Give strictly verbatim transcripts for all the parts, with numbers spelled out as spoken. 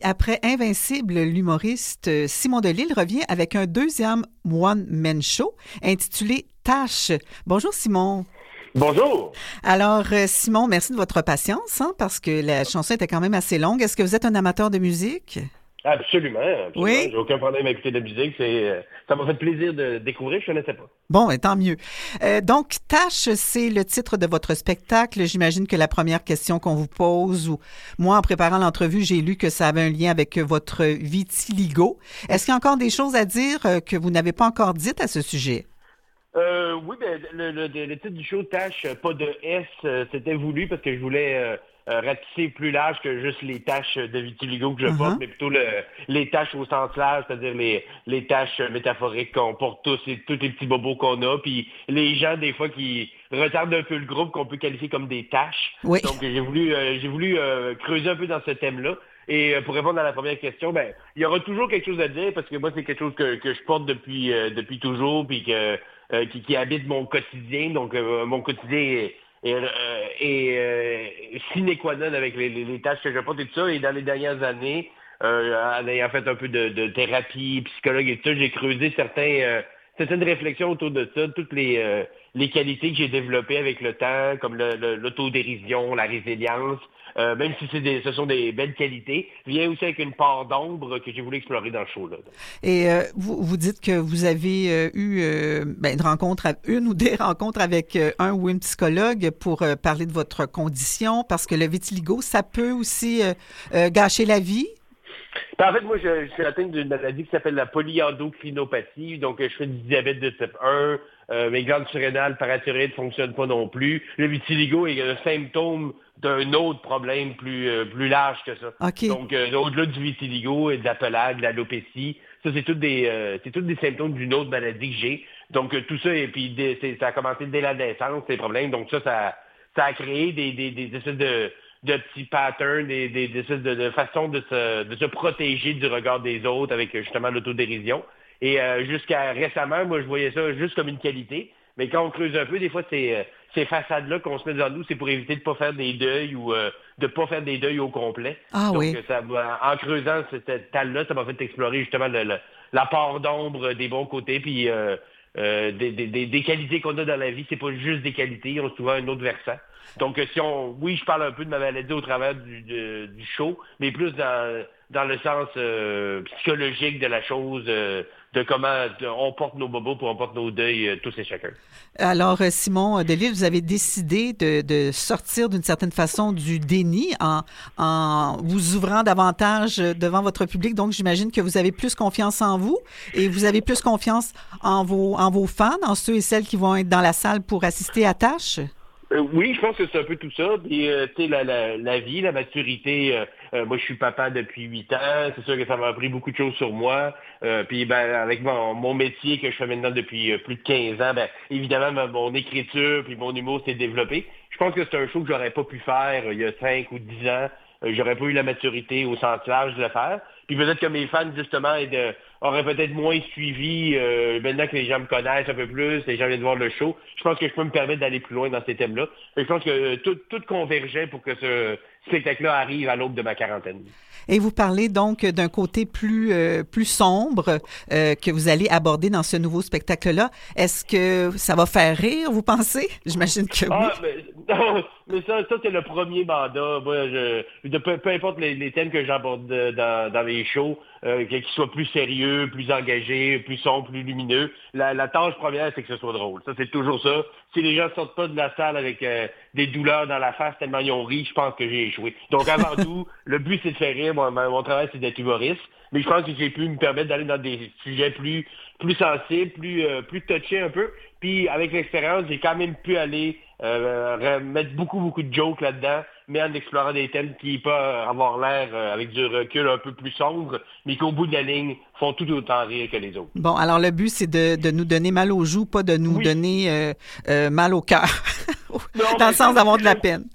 Après Invincible, l'humoriste Simon Delille revient avec un deuxième one-man show intitulé Tâche. Bonjour Simon. Bonjour. Alors euh, Simon, merci de votre patience hein, parce que la chanson était quand même assez longue. Est-ce que vous êtes un amateur de musique? Absolument, absolument. Oui. J'ai aucun problème à écouter de la musique. C'est, euh, ça m'a fait plaisir de découvrir, je ne connaissais pas. Bon, ben, tant mieux. Euh, donc, Tâche, c'est le titre de votre spectacle. J'imagine que la première question qu'on vous pose, ou moi, en préparant l'entrevue, j'ai lu que ça avait un lien avec votre vitiligo. Est-ce qu'il y a encore des choses à dire euh, que vous n'avez pas encore dites à ce sujet? Euh, oui, ben, le, le, le titre du show, Tâche, pas de S, euh, c'était voulu parce que je voulais euh, euh, ratisser plus large que juste les taches de vitiligo que je Uh-huh. porte, mais plutôt le, les taches au sens large, c'est-à-dire les, les taches métaphoriques qu'on porte tous et tous les petits bobos qu'on a, puis les gens, des fois, qui retardent un peu le groupe, qu'on peut qualifier comme des taches. Oui. Donc, j'ai voulu, euh, j'ai voulu euh, creuser un peu dans ce thème-là. Et euh, pour répondre à la première question, ben, il y aura toujours quelque chose à dire parce que moi, c'est quelque chose que, que je porte depuis, euh, depuis toujours, puis que Euh, qui, qui habite mon quotidien. Donc, euh, mon quotidien est, est, euh, est euh, sine qua non avec les, les, les tâches que je porte et tout ça. Et dans les dernières années, euh, en ayant fait un peu de, de thérapie, psychologue et tout ça, j'ai creusé certains, euh, certaines réflexions autour de ça, toutes les, euh, les qualités que j'ai développées avec le temps, comme le, le, l'autodérision, la résilience. Euh, même si c'est des, ce sont des belles qualités, vient aussi avec une part d'ombre que j'ai voulu explorer dans le show-là. Et euh, vous, vous dites que vous avez euh, eu euh, ben, une rencontre, une ou des rencontres avec euh, un ou une psychologue pour euh, parler de votre condition, parce que le vitiligo, ça peut aussi euh, euh, gâcher la vie. Ben, en fait, moi, je, je suis atteint d'une maladie qui s'appelle la polyendocrinopathie. Donc, je fais du diabète de type un. Euh, mes glandes surrénales parathyroïdes ne fonctionnent pas non plus. Le vitiligo est un symptôme d'un autre problème plus, euh, plus large que ça. Okay. Donc, euh, au-delà du vitiligo et de la pelade, de l'alopécie, ça, c'est toutes des, euh, c'est toutes des symptômes d'une autre maladie que j'ai. Donc, euh, tout ça, et puis dès, c'est, ça a commencé dès la naissance, ces problèmes. Donc, ça, ça, ça a créé des, des, des espèces de de petits patterns, des, des, des, de, de façons de se, de se protéger du regard des autres avec justement l'autodérision. Et euh, jusqu'à récemment, moi, je voyais ça juste comme une qualité. Mais quand on creuse un peu, des fois, c'est, ces façades-là qu'on se met devant nous, c'est pour éviter de ne pas faire des deuils ou euh, de ne pas faire des deuils au complet. Ah, Donc, oui. ça, en creusant cette talle-là, ça m'a fait explorer justement le, le, la part d'ombre des bons côtés, puis euh, euh, des, des, des qualités qu'on a dans la vie. C'est pas juste des qualités, on a souvent un autre versant. Donc, si on, oui, je parle un peu de ma maladie au travers du, de, du show, mais plus dans, dans le sens euh, psychologique de la chose, euh, de comment de, on porte nos bobos, puis on porte nos deuils, euh, tous et chacun. Alors, Simon Delille, vous avez décidé de, de sortir d'une certaine façon du déni en, en vous ouvrant davantage devant votre public. Donc, j'imagine que vous avez plus confiance en vous et vous avez plus confiance en vos, en vos fans, en ceux et celles qui vont être dans la salle pour assister à Tâche. Euh, oui, je pense que c'est un peu tout ça. Puis, euh, tu sais, la, la, la vie, la maturité, euh, euh, moi, je suis papa depuis huit ans. C'est sûr que ça m'a appris beaucoup de choses sur moi. Euh, puis, ben, avec mon, mon métier que je fais maintenant depuis euh, plus de quinze ans, ben, évidemment, ma, mon écriture puis mon humour s'est développé. Je pense que c'est un show que j'aurais pas pu faire euh, il y a cinq ou dix ans. Euh, j'aurais pas eu la maturité au sens large de le faire. Puis peut-être que mes fans, justement, de, auraient peut-être moins suivi, euh, maintenant que les gens me connaissent un peu plus, les gens viennent voir le show. Je pense que je peux me permettre d'aller plus loin dans ces thèmes-là. Et je pense que euh, tout, tout convergeait pour que ce spectacle-là arrive à l'aube de ma quarantaine. Et vous parlez donc d'un côté plus euh, plus sombre euh, que vous allez aborder dans ce nouveau spectacle-là. Est-ce que ça va faire rire, vous pensez? J'imagine que oui. Ah, mais, non, mais ça, ça c'est le premier mandat. Moi, je, de, peu, peu importe les, les thèmes que j'aborde dans, dans les shows, euh, qu'ils soient plus sérieux, plus engagés, plus sombres, plus lumineux. La, la tâche première, c'est que ce soit drôle. Ça, c'est toujours ça. Si les gens ne sortent pas de la salle avec euh, des douleurs dans la face tellement ils ont ri, je pense que j'ai échoué. Donc, avant tout, le but, c'est de faire rire. Mon, mon travail, c'est d'être humoriste. Mais je pense que j'ai pu me permettre d'aller dans des sujets plus plus sensibles, plus euh, plus touchés un peu. Puis, avec l'expérience, j'ai quand même pu aller euh, mettre beaucoup, beaucoup de jokes là-dedans, mais en explorant des thèmes qui peuvent avoir l'air euh, avec du recul un peu plus sombre, mais qui, au bout de la ligne, font tout autant rire que les autres. Bon, alors le but, c'est de, de nous donner mal aux joues, pas de nous oui. donner euh, euh, mal au cœur, non, dans le sens d'avoir de la peine.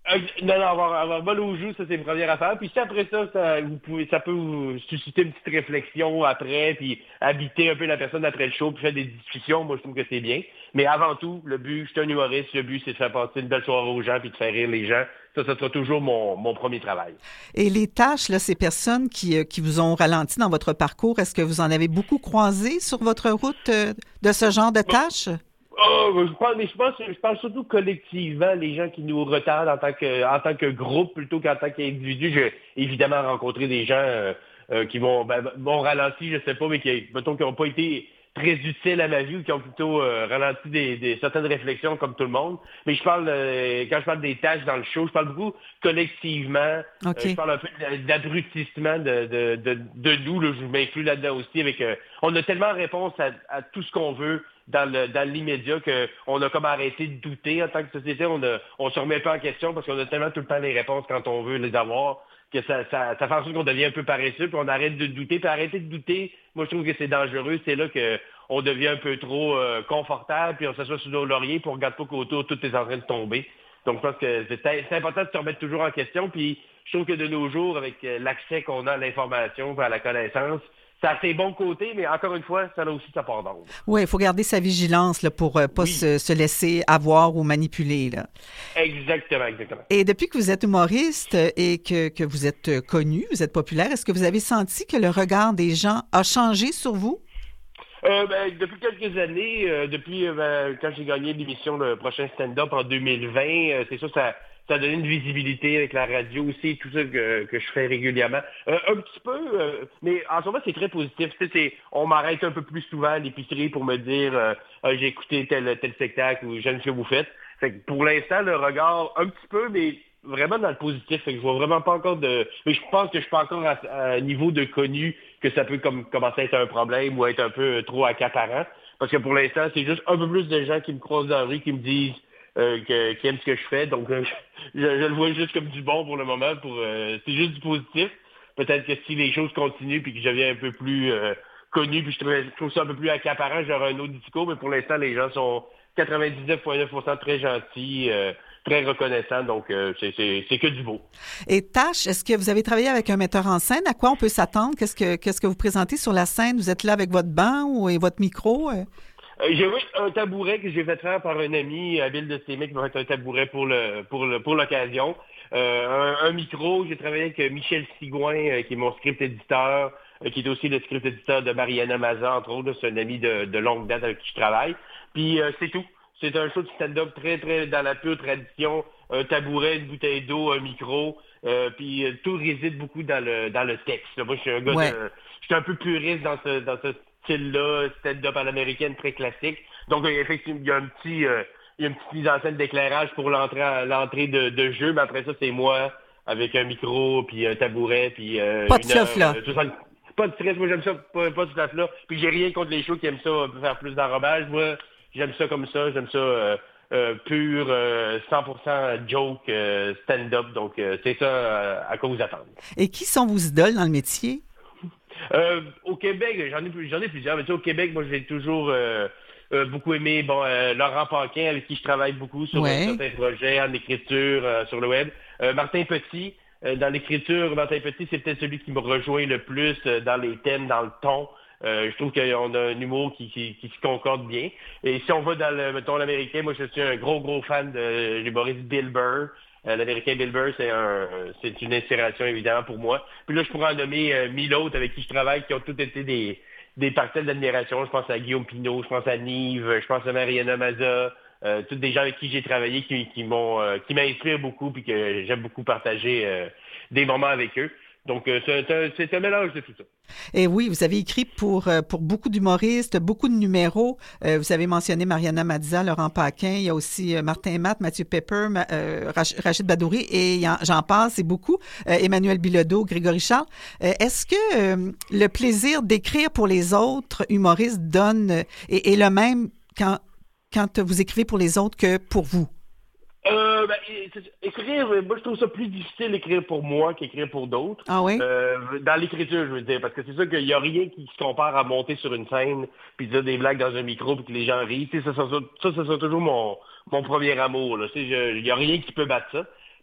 Euh, non, non, avoir, avoir mal aux joues, ça c'est une première affaire. Puis si après ça, ça, vous pouvez, ça peut vous susciter une petite réflexion après, puis habiter un peu la personne après le show, puis faire des discussions, moi je trouve que c'est bien. Mais avant tout, le but, je suis un humoriste, le but c'est de faire passer une belle soirée aux gens, puis de faire rire les gens. Ça, ça sera toujours mon, mon premier travail. Et les tâches, là, ces personnes qui, euh, qui vous ont ralenti dans votre parcours, est-ce que vous en avez beaucoup croisé sur votre route euh, de ce genre de Bon. tâches? Oh, je pense, mais je pense, je parle surtout collectivement, les gens qui nous retardent en tant que, en tant que groupe plutôt qu'en tant qu'individu. J'ai évidemment rencontré des gens euh, euh, qui m'ont, ben, m'ont ralenti, je sais pas, mais qui, mettons, qui n'ont pas été très utiles à ma vie ou qui ont plutôt euh, ralenti des, des certaines réflexions comme tout le monde. Mais je parle, euh, quand je parle des tâches dans le show, je parle beaucoup collectivement. OK. Euh, je parle un peu d'abrutissement de, de, de, de nous. Là, je m'inclus là-dedans aussi. Avec, euh, on a tellement réponse à, à tout ce qu'on veut dans le dans l'immédiat qu'on a comme arrêté de douter en tant que société. On ne on se remet pas en question parce qu'on a tellement tout le temps les réponses quand on veut les avoir que ça, ça, ça fait en sorte qu'on devient un peu paresseux, puis on arrête de douter. Puis arrêter de douter, moi je trouve que c'est dangereux. C'est là qu'on devient un peu trop euh, confortable, puis on s'assoit sur nos lauriers, puis on regarde pas qu'autour, tout est en train de tomber. Donc je pense que c'est, c'est important de se remettre toujours en question. Puis je trouve que de nos jours, avec l'accès qu'on a à l'information, à la connaissance, ça a ses bons côtés, mais encore une fois, ça a aussi sa part d'ombre. Oui, il faut garder sa vigilance là, pour ne pas Oui. se, se laisser avoir ou manipuler. Là. Exactement, exactement. Et depuis que vous êtes humoriste et que, que vous êtes connu, vous êtes populaire, est-ce que vous avez senti que le regard des gens a changé sur vous? Euh, ben, depuis quelques années, euh, depuis euh, ben, quand j'ai gagné l'émission Le Prochain Stand-Up en deux mille vingt, euh, c'est sûr ça, ça a donné une visibilité avec la radio aussi et tout ça que, que je fais régulièrement. Euh, un petit peu, euh, mais en ce moment c'est très positif. Tu sais, c'est, on m'arrête un peu plus souvent à l'épicerie pour me dire euh, ah, j'ai écouté tel, tel spectacle ou j'aime ce que vous faites. Fait que pour l'instant, le regard un petit peu, mais vraiment dans le positif. Fait que je vois vraiment pas encore de. Mais je pense que je suis pas encore à, à un niveau de connu que ça peut comme, commencer à être un problème ou être un peu trop accaparant. Parce que pour l'instant, c'est juste un peu plus de gens qui me croisent dans la rue, qui me disent euh, que, qui aiment ce que je fais. Donc euh, je, je le vois juste comme du bon pour le moment. Pour euh, c'est juste du positif. Peut-être que si les choses continuent puis que je deviens un peu plus euh, connu, puis je trouve, je trouve ça un peu plus accaparant, j'aurai un autre discours, mais pour l'instant, les gens sont quatre-vingt-dix-neuf virgule neuf pour cent très gentils, euh, très reconnaissants, donc euh, c'est, c'est, c'est que du beau. Et Tash, est-ce que vous avez travaillé avec un metteur en scène? À quoi on peut s'attendre? Qu'est-ce que, qu'est-ce que vous présentez sur la scène? Vous êtes là avec votre banc ou et votre micro? Euh, j'ai oui, un tabouret que j'ai fait faire par un ami à Ville de Sémic, qui va être un tabouret pour le pour le pour l'occasion. Euh, un, un micro, j'ai travaillé avec Michel Sigouin, euh, qui est mon script éditeur, euh, qui est aussi le script éditeur de Mariana Maza, entre autres. C'est un ami de, de longue date avec qui je travaille. Puis euh, c'est tout. C'est un show de stand-up très, très dans la pure tradition. Un tabouret, une bouteille d'eau, un micro. Euh, puis euh, tout réside beaucoup dans le dans le texte. Moi, je suis un gars Ouais. de. Je suis un peu puriste dans ce dans ce style-là, stand-up à l'américaine très classique. Donc, euh, effectivement, il y a un petit. Euh, il y a une petite mise en scène d'éclairage pour l'entrée, l'entrée de, de jeu, mais après ça, c'est moi avec un micro, puis un tabouret, puis euh, Pas de une heure. fluff, là. euh, soixante Pas de stress, moi j'aime ça, pas, pas de fluff là. Puis j'ai rien contre les shows qui aiment ça, euh, faire plus d'enrobage. Moi, j'aime ça comme ça, j'aime ça euh, euh, pur, euh, cent pour cent joke, euh, stand-up. Donc euh, c'est ça euh, à quoi vous attendre. Et qui sont vos idoles dans le métier? Euh, au Québec, j'en ai, j'en ai plusieurs, mais tu sais, au Québec, moi j'ai toujours euh, euh, beaucoup aimé bon euh, Laurent Paquin, avec qui je travaille beaucoup sur Ouais. euh, certains projets en écriture euh, sur le web. Euh, Martin Petit, euh, dans l'écriture, Martin Petit, c'est peut-être celui qui me rejoint le plus euh, dans les thèmes, dans le ton. Euh, je trouve qu'on a un humour qui, qui, qui se concorde bien. Et si on va dans le mettons l'américain, moi je suis un gros, gros fan de l'humoriste Bill Burr. Euh, L'américain Bill Burr, c'est un c'est une inspiration évidemment pour moi. Puis là, je pourrais en nommer euh, mille autres avec qui je travaille qui ont tous été des, des parcelles d'admiration. Je pense à Guillaume Pinault, je pense à Nive, je pense à Mariana Maza, euh, tous des gens avec qui j'ai travaillé qui, qui m'ont euh, qui m'inspirent beaucoup puis que j'aime beaucoup partager euh, des moments avec eux. Donc, euh, c'est, un, c'est un mélange de tout ça. Et oui, vous avez écrit pour, euh, pour beaucoup d'humoristes, beaucoup de numéros. Euh, vous avez mentionné Mariana Mazza, Laurent Paquin, il y a aussi euh, Martin Matt, Mathieu Pepper, Ma, euh, Rach- Rachid Badouri, et y en- j'en passe, c'est beaucoup. Euh, Emmanuel Bilodeau, Grégory Charles. Euh, est-ce que euh, le plaisir d'écrire pour les autres humoristes donne euh, est, est le même quand, quand vous écrivez pour les autres que pour vous? Euh, ben, écrire, moi je trouve ça plus difficile d'écrire pour moi qu'écrire pour d'autres. Ah oui? Euh, dans l'écriture, je veux dire, parce que c'est sûr qu'il n'y a rien qui se compare à monter sur une scène puis dire des blagues dans un micro puis que les gens rient. Tu sais, ça, ça, ça, ça, ça sera toujours mon, mon premier amour. Là. Tu sais, je- il n'y a rien qui peut battre ça.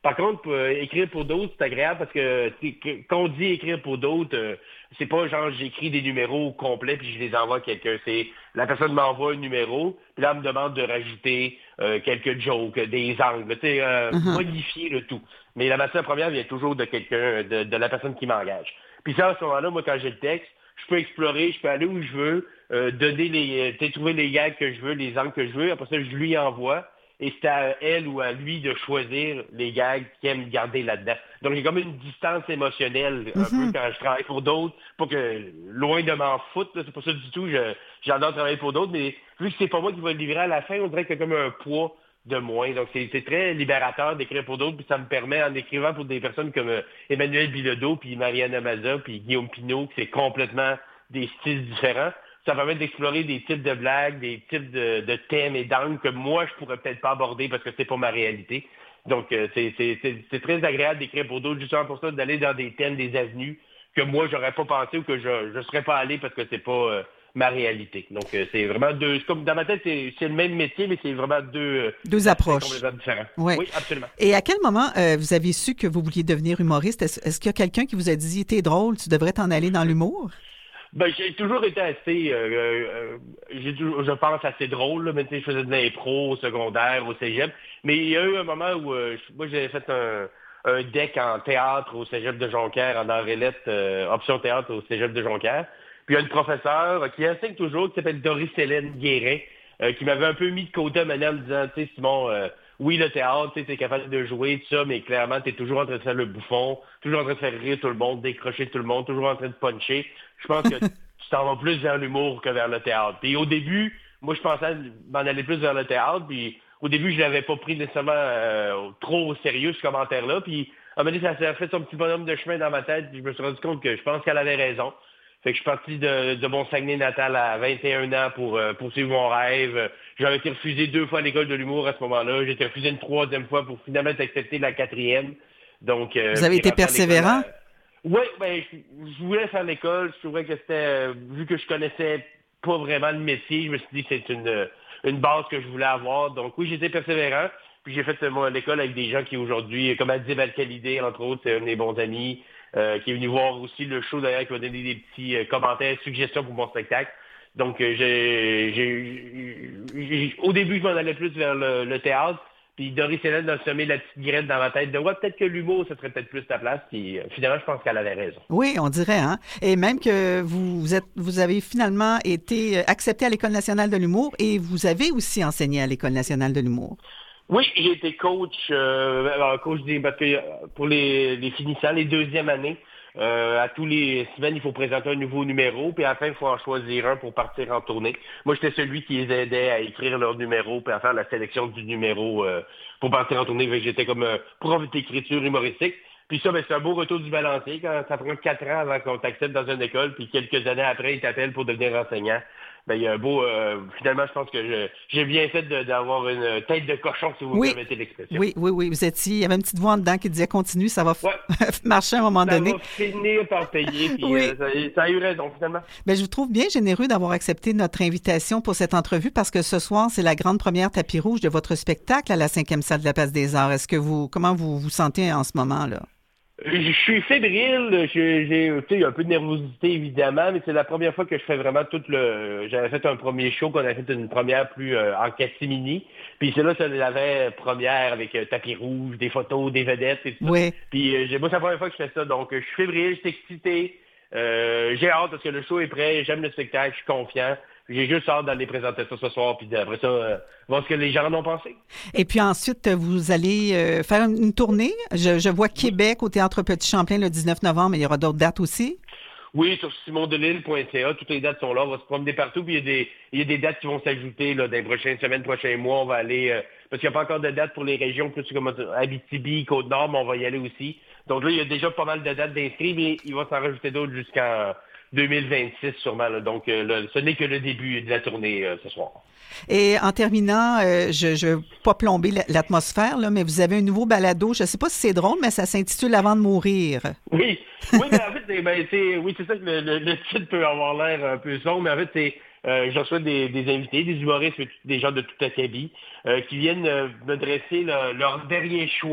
Par contre, pour, euh, écrire pour d'autres, c'est agréable parce que quand on dit écrire pour d'autres, euh, c'est pas genre j'écris des numéros complets puis je les envoie à quelqu'un. C'est la personne m'envoie un numéro, puis là, elle me demande de rajouter euh, quelques jokes, des angles, tu sais, euh, Uh-huh. modifier le tout. Mais la matière première vient toujours de quelqu'un, de, de la personne qui m'engage. Puis ça, à ce moment-là, moi, quand j'ai le texte, je peux explorer, je peux aller où je veux, euh, donner les, euh, trouver les gags que je veux, les angles que je veux. Après ça, je lui envoie. Et c'est à elle ou à lui de choisir les gags qu'il aime garder là-dedans. Donc, j'ai comme une distance émotionnelle un peu Mhm. quand je travaille pour d'autres. Pas que, loin de m'en foutre, là, c'est pas ça du tout. Je, j'adore travailler pour d'autres, mais vu que c'est pas moi qui va le livrer à la fin, on dirait qu'il y a comme un poids de moins. Donc, c'est, c'est très libérateur d'écrire pour d'autres, puis ça me permet, en écrivant pour des personnes comme euh, Emmanuel Bilodeau, puis Marianne Amaza, puis Guillaume Pinault, que c'est complètement des styles différents, ça permet d'explorer des types de blagues, des types de, de thèmes et d'angles que moi, je pourrais peut-être pas aborder parce que c'est pas ma réalité. Donc, euh, c'est, c'est, c'est, c'est très agréable d'écrire pour d'autres, justement pour ça, d'aller dans des thèmes, des avenues que moi, j'aurais pas pensé ou que je ne serais pas allé parce que c'est pas euh, ma réalité. Donc, euh, c'est vraiment deux... c'est comme dans ma tête, c'est, c'est le même métier, mais c'est vraiment deux Deux euh, aspects approches. complètement différents. Ouais. Oui, absolument. Et à quel moment euh, vous avez su que vous vouliez devenir humoriste? Est-ce, est-ce qu'il y a quelqu'un qui vous a dit, t'es drôle, tu devrais t'en aller dans l'humour? Ben, j'ai toujours été assez, euh, euh, j'ai toujours, je pense, assez drôle, là, mais tu sais, je faisais de l'impro au secondaire, au cégep. Mais il y a eu un moment où, euh, je- moi, j'avais fait un, un deck en théâtre au cégep de Jonquière, en Henriette, euh, option théâtre au cégep de Jonquière. Puis il y a une professeure qui enseigne toujours, qui s'appelle Doris-Hélène Guérin, euh, qui m'avait un peu mis de côté à manière en me disant, tu sais, Simon, euh, oui, le théâtre, tu es capable de jouer, tout ça, mais clairement, tu es toujours en train de faire le bouffon, toujours en train de faire rire tout le monde, décrocher tout le monde, toujours en train de puncher. Je pense que tu t'en vas plus vers l'humour que vers le théâtre. Puis au début, moi, je pensais m'en aller plus vers le théâtre, puis au début, je l'avais pas pris nécessairement euh, trop au sérieux, ce commentaire-là, puis à un moment donné, ça s'est fait son petit bonhomme de chemin dans ma tête, puis je me suis rendu compte que je pense qu'elle avait raison. Fait que je suis parti de, de mon Saguenay natal à vingt et un ans pour euh, poursuivre mon rêve. J'avais été refusé deux fois à l'école de l'humour à ce moment-là. J'ai été refusé une troisième fois pour finalement être accepté la quatrième. Donc, euh, Vous avez puis été rentrer à l'école persévérant? à... Oui, ben, je, je voulais faire l'école. Je trouvais que c'était, euh, vu que je connaissais pas vraiment le métier, je me suis dit que c'est une, une base que je voulais avoir. Donc oui, j'étais persévérant. Puis j'ai fait euh, moi, l'école avec des gens qui aujourd'hui, comme Adib Al-Khalidé, entre autres, c'est un de mes bons amis. Euh, qui est venu voir aussi le show d'ailleurs, qui m'a donné des petits euh, commentaires, suggestions pour mon spectacle. Donc, euh, j'ai, j'ai, j'ai- au début, je m'en allais plus vers le, le théâtre. Puis Doris Hélène a semé la petite graine dans ma tête de ouais, peut-être que l'humour, ce serait peut-être plus ta place. Puis euh, finalement, je pense qu'elle avait raison. Oui, on dirait, hein? Et même que vous, vous êtes, vous avez finalement été euh, accepté à l'École nationale de l'humour et vous avez aussi enseigné à l'École nationale de l'humour. Oui, j'ai été coach, euh, alors, coach des, parce que euh, pour les, les finissants, les deuxièmes années, euh, à tous les semaines, il faut présenter un nouveau numéro, puis à la fin, il faut en choisir un pour partir en tournée. Moi, j'étais celui qui les aidait à écrire leur numéro, puis à faire la sélection du numéro euh, pour partir en tournée. Fait que j'étais comme euh, prof d'écriture humoristique. Puis ça, ben, c'est un beau retour du balancier quand ça prend quatre ans avant qu'on t'accepte dans une école, puis quelques années après, ils t'appellent pour devenir enseignant. Ben, il y a un beau... Euh, finalement, je pense que je, j'ai bien fait de, d'avoir une tête de cochon, si vous me Oui, permettez l'expression. oui, oui, oui. Vous étiez, il y avait une petite voix en dedans qui disait continue, ça va f- Ouais, marcher à un moment ça donné. va finir par payer, puis Oui. euh, ça, ça a eu raison, finalement. Ben, je vous trouve bien généreux d'avoir accepté notre invitation pour cette entrevue parce que ce soir, c'est la grande première tapis rouge de votre spectacle à la cinquième salle de la Place des Arts. Est-ce que vous, comment vous vous sentez en ce moment, là? Je suis fébrile, j'ai, j'ai tu sais, un peu de nervosité évidemment, mais c'est la première fois que je fais vraiment tout le... J'avais fait un premier show, qu'on a fait une première plus euh, en catimini, puis c'est là que j'avais première avec euh, tapis rouge, des photos, des vedettes et tout ça. Oui. Puis euh, j'ai, moi, c'est la première fois que je fais ça, donc euh, je suis fébrile, je suis excité, euh, j'ai hâte parce que le show est prêt, j'aime le spectacle, je suis confiant. J'ai juste hâte d'aller présenter ça ce soir, puis après ça, euh, voir ce que les gens en ont pensé. Et puis ensuite, vous allez euh, faire une, une tournée. Je, je vois Oui. Québec au Théâtre Petit Champlain le dix-neuf novembre, mais il y aura d'autres dates aussi. Oui, sur simondelille point c a, toutes les dates sont là. On va se promener partout, puis il y a des, il y a des dates qui vont s'ajouter là, dans les prochaines semaines, prochains mois. On va aller, euh, parce qu'il n'y a pas encore de dates pour les régions, plus comme Abitibi, Côte-Nord, mais on va y aller aussi. Donc là, il y a déjà pas mal de dates d'inscrits, mais il va s'en rajouter d'autres jusqu'en deux mille vingt-six sûrement. Là. Donc euh, là, ce n'est que le début de la tournée euh, ce soir. Et en terminant, euh, je ne veux pas plomber l'atmosphère, là, mais vous avez un nouveau balado. Je ne sais pas si c'est drôle, mais ça s'intitule Avant de mourir. Oui, oui, mais en fait, c'est, ben, c'est, oui, c'est ça que le, le, le titre peut avoir l'air un peu sombre, mais en fait, c'est, euh, je reçois des, des invités, des humoristes, des gens de tout acabit, euh, qui viennent euh, me dresser le- leur dernier choix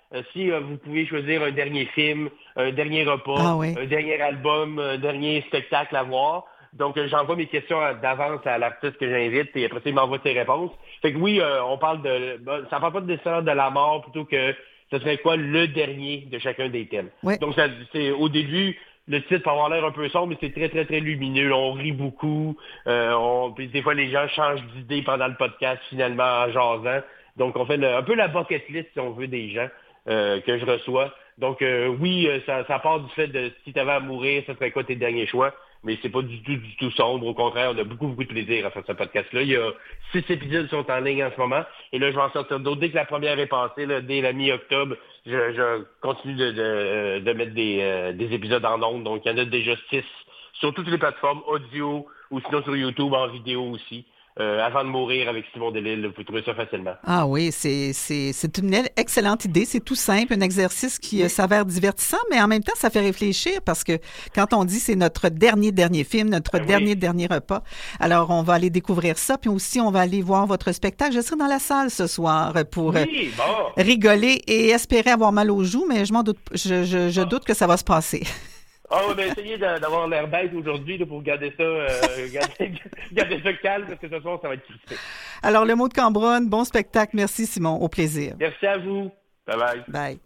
Euh, si euh, vous pouvez choisir un dernier film, un dernier repas, Ah oui. un dernier album, un dernier spectacle à voir. Donc, euh, j'envoie mes questions d'avance à l'artiste que j'invite et après ça, il m'envoie ses réponses. Fait que oui, euh, on parle de... Ben, ça parle pas de nécessairement de la mort plutôt que ce serait quoi le dernier de chacun des thèmes. Oui. Donc, ça, c'est au début... Le titre peut avoir l'air un peu sombre, mais c'est très, très, très lumineux. On rit beaucoup. Euh, on, puis des fois, les gens changent d'idée pendant le podcast, finalement, en jasant. Donc, on fait le, un peu la bucket list, si on veut, des gens euh, que je reçois. Donc, euh, oui, ça, ça part du fait de si tu avais à mourir, ce serait quoi tes derniers choix? Mais c'est pas du tout, du tout sombre. Au contraire, on a beaucoup, beaucoup de plaisir à faire ce podcast-là. Il y a six épisodes qui sont en ligne en ce moment. Et là, je vais en sortir d'autres. Dès que la première est passée, là, dès la mi-octobre, je, je continue de, de, de mettre des, euh, des épisodes en ondes. Donc, il y en a déjà six sur toutes les plateformes, audio ou sinon sur YouTube en vidéo aussi. Euh, avant de mourir avec Simon Delisle, vous pouvez trouver ça facilement. Ah oui, c'est, c'est, c'est une excellente idée. C'est tout simple, un exercice qui oui. s'avère divertissant, mais en même temps, ça fait réfléchir parce que quand on dit c'est notre dernier, dernier film, notre ben dernier, oui. dernier repas, alors on va aller découvrir ça, puis aussi on va aller voir votre spectacle. Je serai dans la salle ce soir pour oui, bon. rigoler et espérer avoir mal aux joues, mais je m'en doute, je, je, je doute que ça va se passer. Ah oh, oui, ben essayez d'avoir l'air bête aujourd'hui là, pour garder ça, euh, garder, garder ça calme parce que ce soir, ça va être crispé. Alors, le mot de Cambronne, bon spectacle. Merci, Simon. Au plaisir. Merci à vous. Bye bye. Bye.